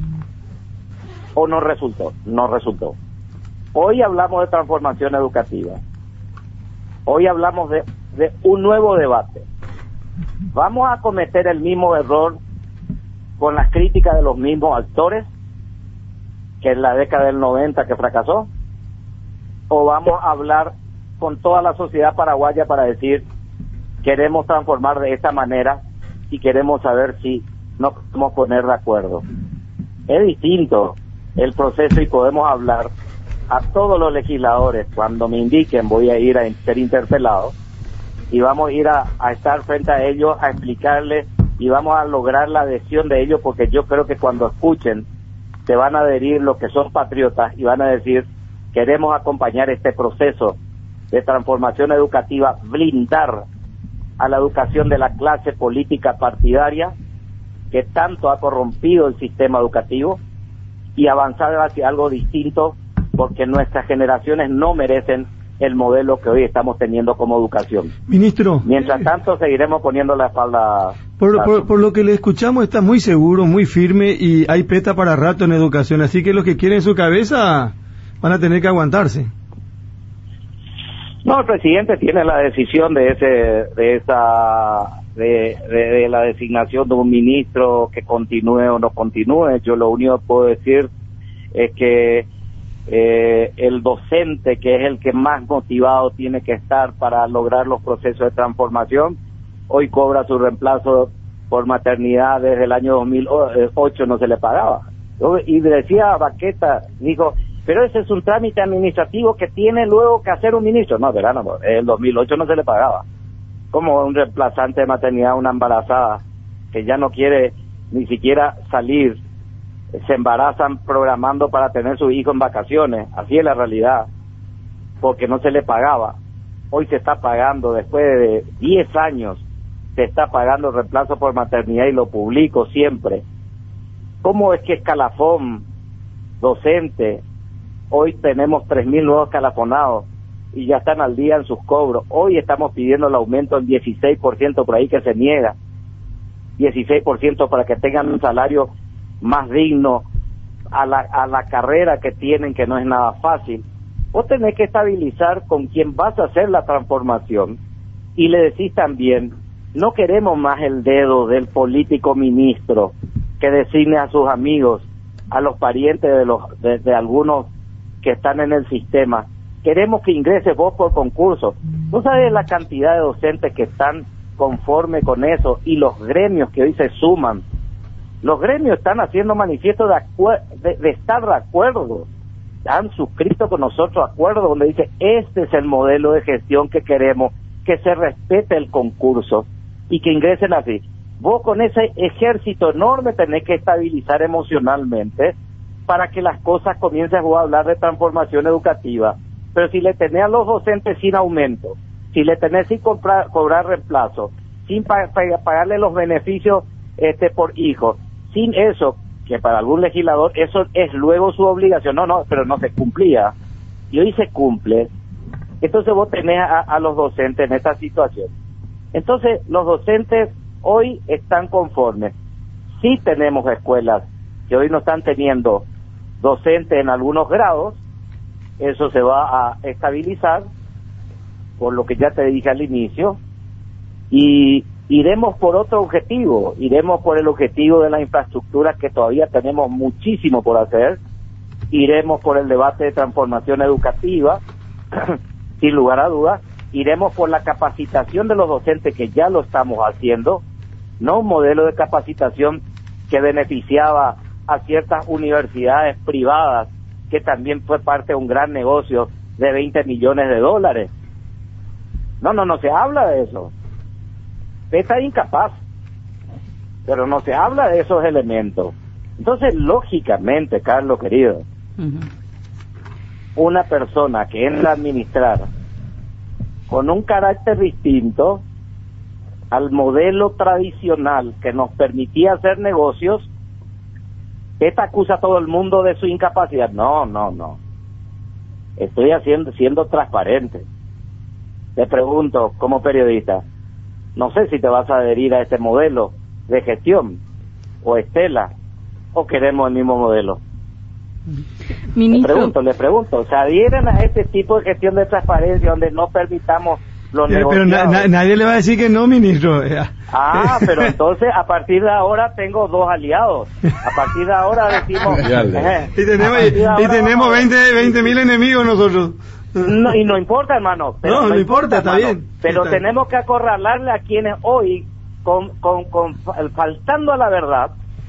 o no resultó? No resultó. Hoy hablamos de transformación educativa, hoy hablamos de un nuevo debate. ¿Vamos a cometer el mismo error con las críticas de los mismos actores que en la década del 90 que fracasó? ¿O vamos a hablar con toda la sociedad paraguaya para decir, queremos transformar de esta manera y queremos saber si nos podemos poner de acuerdo? Es distinto el proceso y podemos hablar. A todos los legisladores, cuando me indiquen, voy a ir a ser interpelado y vamos a ir a estar frente a ellos, a explicarles y vamos a lograr la adhesión de ellos, porque yo creo que cuando escuchen se van a adherir los que son patriotas y van a decir: queremos acompañar este proceso de transformación educativa, blindar a la educación de la clase política partidaria que tanto ha corrompido el sistema educativo y avanzar hacia algo distinto, porque nuestras generaciones no merecen el modelo que hoy estamos teniendo como educación. Ministro, mientras tanto seguiremos poniendo la espalda. Por lo que le escuchamos, está muy seguro, muy firme, y hay peta para rato en educación, así que los que quieren su cabeza van a tener que aguantarse. No, el presidente tiene la decisión de la designación de un ministro, que continúe o no continúe. Yo lo único que puedo decir es que el docente, que es el que más motivado tiene que estar para lograr los procesos de transformación, hoy cobra su reemplazo por maternidad. Desde el año 2008 no se le pagaba. Y decía Baqueta, dijo: pero ese es un trámite administrativo que tiene luego que hacer un ministro. No, verano, en el 2008 no se le pagaba. Como un reemplazante de maternidad, una embarazada que ya no quiere ni siquiera salir, se embarazan programando para tener su hijo en vacaciones. Así es la realidad, porque no se le pagaba. Hoy se está pagando, después de 10 años, se está pagando el reemplazo por maternidad, y lo publico siempre. ¿Cómo es que escalafón docente? Hoy tenemos 3.000 nuevos escalafonados y ya están al día en sus cobros. Hoy estamos pidiendo el aumento en 16% por ahí, que se niega. 16% para que tengan un salario más digno a la carrera que tienen, que no es nada fácil. Vos tenés que estabilizar con quien vas a hacer la transformación, y le decís también: no queremos más el dedo del político ministro que designe a sus amigos, a los parientes de algunos que están en el sistema. Queremos que ingreses vos por concurso. ¿No sabes la cantidad de docentes que están conforme con eso? Y los gremios que hoy se suman. Los gremios están haciendo manifiesto de estar de acuerdo. Han suscrito con nosotros acuerdos donde dice: este es el modelo de gestión que queremos, que se respete el concurso y que ingresen así. Vos con ese ejército enorme tenés que estabilizar emocionalmente para que las cosas comiencen a hablar de transformación educativa. Pero si le tenés a los docentes sin aumento, si le tenés sin cobrar reemplazo, sin pagarle los beneficios por hijo, sin eso, que para algún legislador eso es luego su obligación, pero no se cumplía, y hoy se cumple. Entonces vos tenés a los docentes en esta situación. Entonces los docentes hoy están conformes. Sí tenemos escuelas que hoy no están teniendo docentes en algunos grados. Eso se va a estabilizar, por lo que ya te dije al inicio, y iremos por otro objetivo. Iremos por el objetivo de la infraestructura, que todavía tenemos muchísimo por hacer. Iremos por el debate de transformación educativa, sin lugar a dudas. Iremos por la capacitación de los docentes, que ya lo estamos haciendo, no un modelo de capacitación que beneficiaba a ciertas universidades privadas, que también fue parte de un gran negocio de $20 millones. No se habla de eso. Está incapaz, pero no se habla de esos elementos. Entonces, lógicamente, Carlos querido, una persona que entra a administrar con un carácter distinto al modelo tradicional que nos permitía hacer negocios, esta acusa a todo el mundo de su incapacidad. No. Estoy siendo transparente. Te pregunto, como periodista, no sé si te vas a adherir a este modelo de gestión, o Estela, o queremos el mismo modelo. Ministro, Le pregunto, ¿se adhieren a este tipo de gestión de transparencia donde no permitamos los negocios? Pero nadie le va a decir que no, ministro. Pero entonces a partir de ahora tengo 2 aliados. A partir de ahora decimos... y tenemos 20.000 enemigos nosotros. No, y no importa, hermano. Pero no importa, está bien. Pero tenemos que acorralarle a quienes hoy, faltando a la verdad,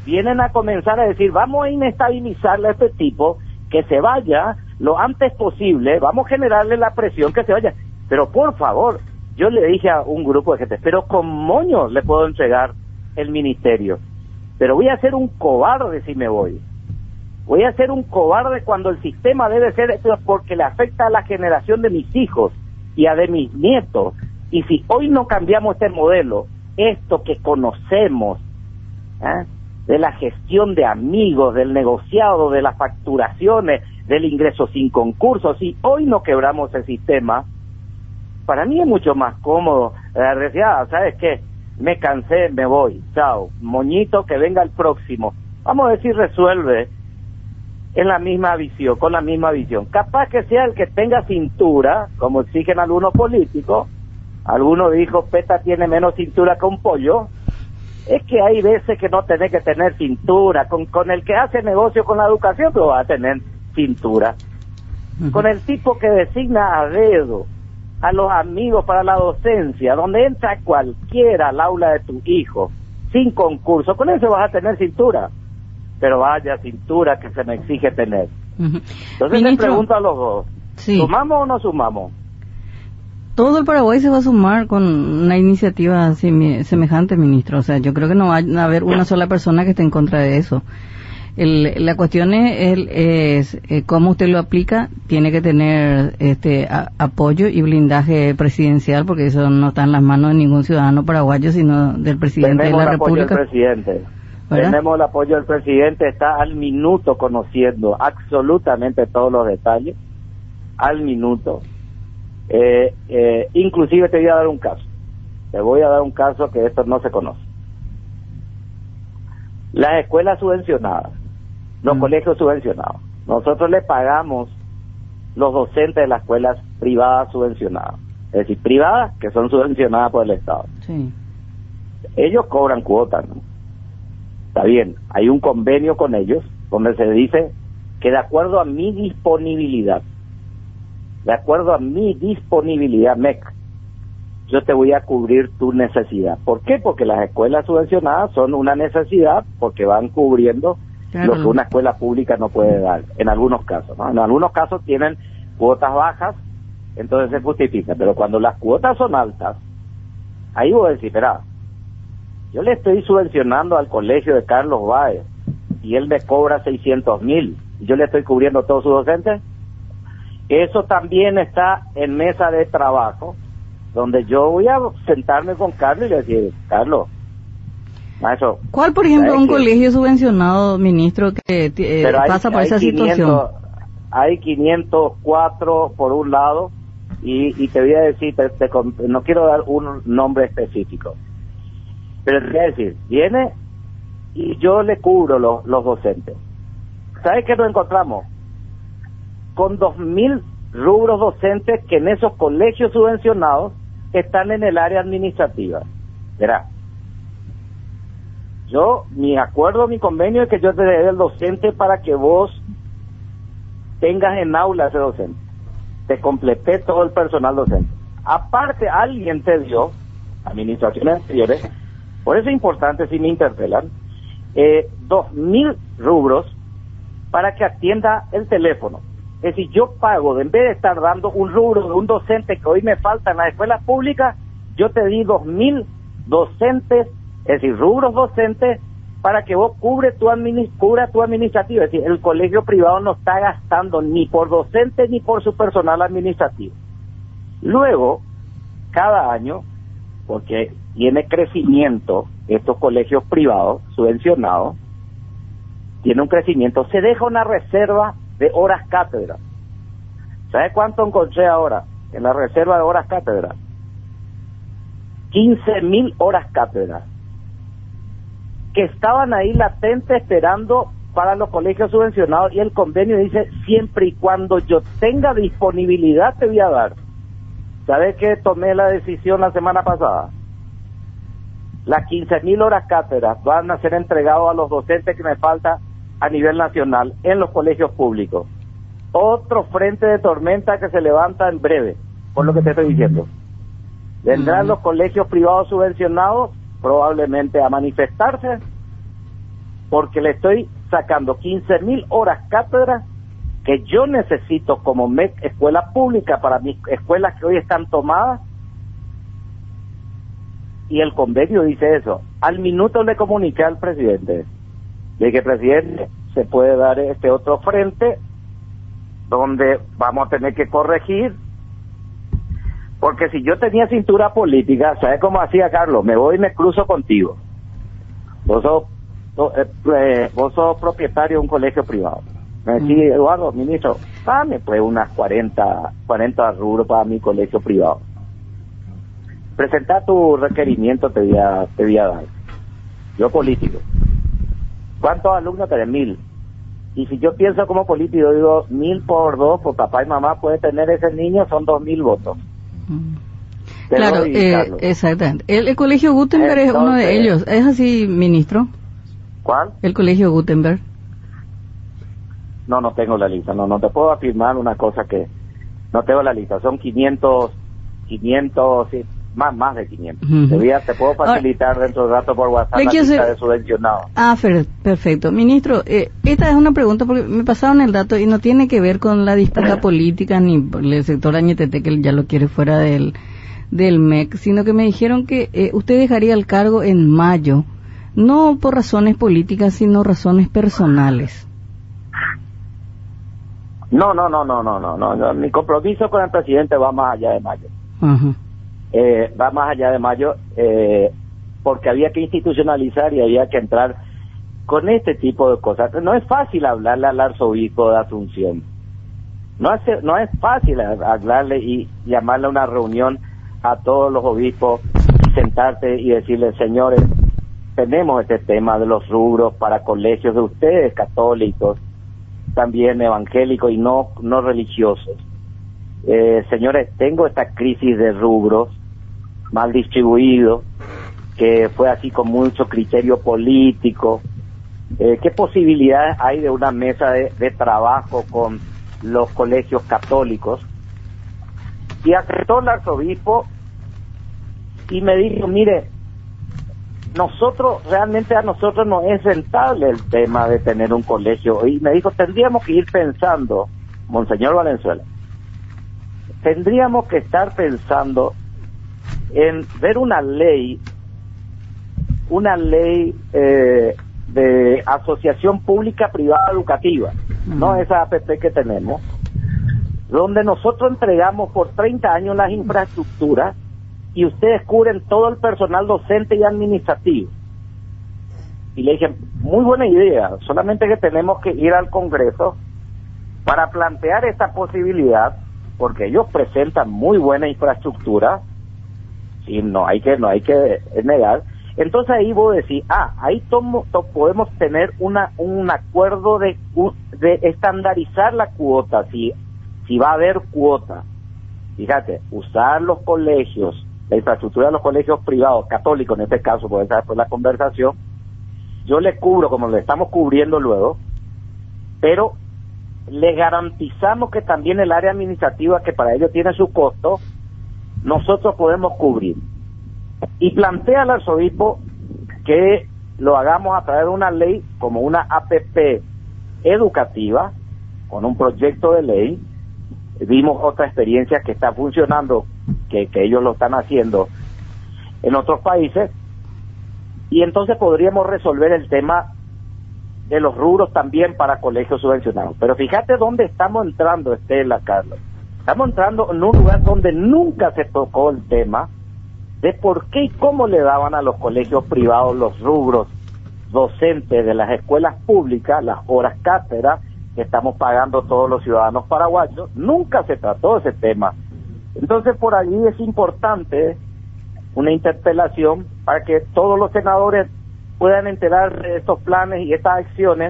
vienen a comenzar a decir, vamos a inestabilizarle a este tipo, que se vaya lo antes posible, vamos a generarle la presión que se vaya. Pero por favor, yo le dije a un grupo de gente, pero con moños le puedo entregar el ministerio, pero voy a ser un cobarde si me voy. Voy a ser un cobarde cuando el sistema debe ser, porque le afecta a la generación de mis hijos y a de mis nietos. Y si hoy no cambiamos este modelo, esto que conocemos, de la gestión de amigos, del negociado, de las facturaciones, del ingreso sin concurso, si hoy no quebramos el sistema, para mí es mucho más cómodo decir, ¿sabes qué? Me cansé, me voy, chao, moñito, que venga el próximo. Vamos a decir, resuelve en la misma visión, con la misma visión. Capaz que sea el que tenga cintura, como exigen algunos políticos. Alguno dijo, Peta tiene menos cintura que un pollo. Es que hay veces que no tenés que tener cintura. Con el que hace negocio con la educación, pero va a tener cintura. Con el tipo que designa a dedo a los amigos para la docencia, donde entra cualquiera al aula de tu hijo, sin concurso, con eso vas a tener cintura. Pero vaya cintura que se me exige tener. Entonces le pregunto a los dos, sí. ¿Sumamos o no sumamos? Todo el Paraguay se va a sumar con una iniciativa semejante, ministro. O sea, yo creo que no va a haber una sola persona que esté en contra de eso. La cuestión es cómo usted lo aplica. Tiene que tener apoyo y blindaje presidencial, porque eso no está en las manos de ningún ciudadano paraguayo, sino del presidente de la República. Tenemos el apoyo del presidente, está al minuto conociendo absolutamente todos los detalles, al minuto. Inclusive te voy a dar un caso. Te voy a dar un caso que esto no se conoce. Las escuelas subvencionadas, los colegios subvencionados, nosotros le pagamos los docentes de las escuelas privadas subvencionadas, es decir, privadas que son subvencionadas por el Estado. Sí. Ellos cobran cuotas, ¿no? Está bien, hay un convenio con ellos donde se dice que de acuerdo a mi disponibilidad, MEC, yo te voy a cubrir tu necesidad. ¿Por qué? Porque las escuelas subvencionadas son una necesidad porque van cubriendo lo que una escuela pública no puede dar, en algunos casos, ¿no? En algunos casos tienen cuotas bajas, entonces se justifica, pero cuando las cuotas son altas, ahí voy a decir, espera, yo le estoy subvencionando al colegio de Carlos Báez y él me cobra 600,000 y yo le estoy cubriendo todos sus docentes. Eso también está en mesa de trabajo, donde yo voy a sentarme con Carlos y le decir, Carlos, maestro, ¿cuál, por ejemplo, un colegio subvencionado, ministro, que pasa por esa situación? Hay 504 por un lado, y te voy a decir, no quiero dar un nombre específico, pero te voy a decir, viene y yo le cubro los docentes. ¿Sabes qué nos encontramos? Con 2.000 rubros docentes que en esos colegios subvencionados están en el área administrativa. Verá, mi acuerdo, mi convenio es que yo te dé el docente para que vos tengas en aula ese docente. Te completé todo el personal docente. Aparte, alguien te dio, administraciones anteriores, por eso es importante si me interpelan, 2.000 rubros para que atienda el teléfono. Es decir, yo pago, en vez de estar dando un rubro de un docente que hoy me falta en las escuelas públicas, yo te di 2.000 docentes, es decir, rubros docentes, para que vos cubra tu administrativo. Es decir, el colegio privado no está gastando ni por docente ni por su personal administrativo. Luego, cada año, porque tiene crecimiento estos colegios privados subvencionados, tiene un crecimiento, se deja una reserva de horas cátedra. ¿Sabe cuánto encontré ahora en la reserva de horas cátedra? 15.000 horas cátedra que estaban ahí latentes esperando para los colegios subvencionados, y el convenio dice, siempre y cuando yo tenga disponibilidad te voy a dar. ¿Sabe qué? Tomé la decisión la semana pasada. Las 15.000 horas cátedra van a ser entregadas a los docentes que me falta a nivel nacional en los colegios públicos. Otro frente de tormenta que se levanta en breve, por lo que te estoy diciendo. Vendrán los colegios privados subvencionados probablemente a manifestarse porque le estoy sacando 15.000 horas cátedra que yo necesito como MEC, escuela pública, para mis escuelas que hoy están tomadas, y el convenio dice eso. Al minuto le comuniqué al presidente, de que presidente, se puede dar este otro frente, donde vamos a tener que corregir, porque si yo tenía cintura política, ¿sabes cómo hacía, Carlos? Me voy y me cruzo contigo. Vos sos propietario de un colegio privado. Me decía, Eduardo, ministro, dame pues unas 40 rubros para mi colegio privado. Presenta tu requerimiento, te voy a dar. Yo político. ¿Cuántos alumnos tenés? 1.000. Y si yo pienso como político, digo 1.000 por 2, por papá y mamá puede tener ese niño, son 2.000 votos. Claro, exactamente. El colegio Gutenberg es uno de ellos. ¿Es así, ministro? ¿Cuál? El colegio Gutenberg. No tengo la lista. No te puedo afirmar una cosa que no tengo la lista. Son 500, sí, más de 500. Te puedo facilitar dentro de rato por WhatsApp la lista de subvencionados. Perfecto. Ministro, esta es una pregunta porque me pasaron el dato y no tiene que ver con la disputa política ni el sector Añetete, que ya lo quiere fuera del MEC, sino que me dijeron que usted dejaría el cargo en mayo, no por razones políticas, sino razones personales. No. Mi compromiso con el presidente va más allá de mayo. Va más allá de mayo, porque había que institucionalizar y había que entrar con este tipo de cosas. No es fácil hablarle al arzobispo de Asunción. No es fácil hablarle y llamarle a una reunión a todos los obispos, sentarte y decirles, señores, tenemos este tema de los rubros para colegios de ustedes, católicos, también evangélicos y no religiosos. Señores, tengo esta crisis de rubros mal distribuido, que fue así con mucho criterio político. ¿Qué posibilidades hay de una mesa de trabajo con los colegios católicos? Y aceptó el arzobispo y me dijo, mire, realmente a nosotros no es rentable el tema de tener un colegio. Y me dijo, tendríamos que ir pensando, Monseñor Valenzuela, tendríamos que estar pensando en ver una ley de asociación pública privada educativa, no esa APP que tenemos, donde nosotros entregamos por 30 años las infraestructuras y ustedes cubren todo el personal docente y administrativo. Y le dije, muy buena idea, solamente que tenemos que ir al Congreso para plantear esta posibilidad, porque ellos presentan muy buena infraestructura, y no hay que negar. Entonces ahí vos decís, ahí podemos tener un acuerdo de estandarizar la cuota, si va a haber cuota. Fíjate, usar los colegios, la infraestructura de los colegios privados, católicos en este caso, porque esa fue la conversación, yo le cubro como le estamos cubriendo luego, pero le garantizamos que también el área administrativa, que para ello tiene su costo, nosotros podemos cubrir. Y plantea al arzobispo que lo hagamos a través de una ley, como una APP educativa, con un proyecto de ley. Vimos otra experiencia que está funcionando, que ellos lo están haciendo en otros países, y entonces podríamos resolver el tema de los rubros también para colegios subvencionados. Pero fíjate dónde estamos entrando, Estela, Carlos. Estamos entrando en un lugar donde nunca se tocó el tema de por qué y cómo le daban a los colegios privados los rubros docentes de las escuelas públicas, las horas cátedra que estamos pagando todos los ciudadanos paraguayos. Nunca se trató ese tema. Entonces por allí es importante una interpelación para que todos los senadores puedan enterar de estos planes y estas acciones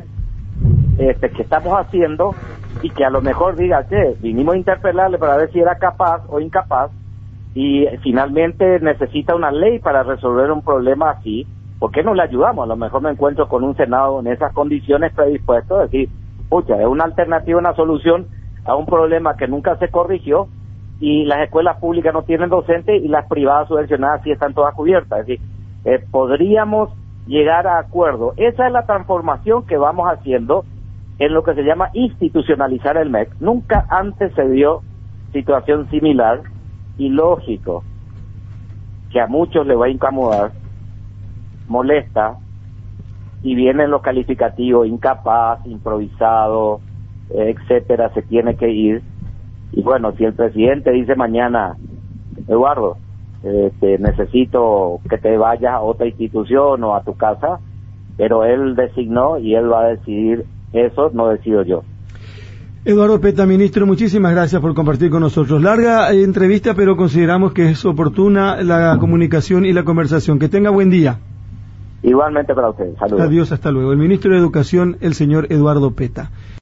que estamos haciendo, y que a lo mejor diga, vinimos a interpelarle para ver si era capaz o incapaz, y finalmente necesita una ley para resolver un problema así. ¿Por qué no le ayudamos? A lo mejor me encuentro con un Senado en esas condiciones predispuesto a decir, pucha, es una alternativa, una solución a un problema que nunca se corrigió, y las escuelas públicas no tienen docentes y las privadas subvencionadas sí están todas cubiertas. Es decir, podríamos llegar a acuerdo. Esa es la transformación que vamos haciendo en lo que se llama institucionalizar el MEC. Nunca antes se dio situación similar, y lógico que a muchos les va a incomodar, molesta, y vienen los calificativos: incapaz, improvisado, etcétera, se tiene que ir. Y bueno, si el presidente dice mañana: Eduardo, necesito que te vayas a otra institución o a tu casa, pero él designó y él va a decidir eso, no decido yo. Eduardo Peta, ministro, muchísimas gracias por compartir con nosotros. Larga entrevista, pero consideramos que es oportuna la comunicación y la conversación. Que tenga buen día. Igualmente para ustedes. Saludos. Adiós, hasta luego. El ministro de Educación, el señor Eduardo Peta.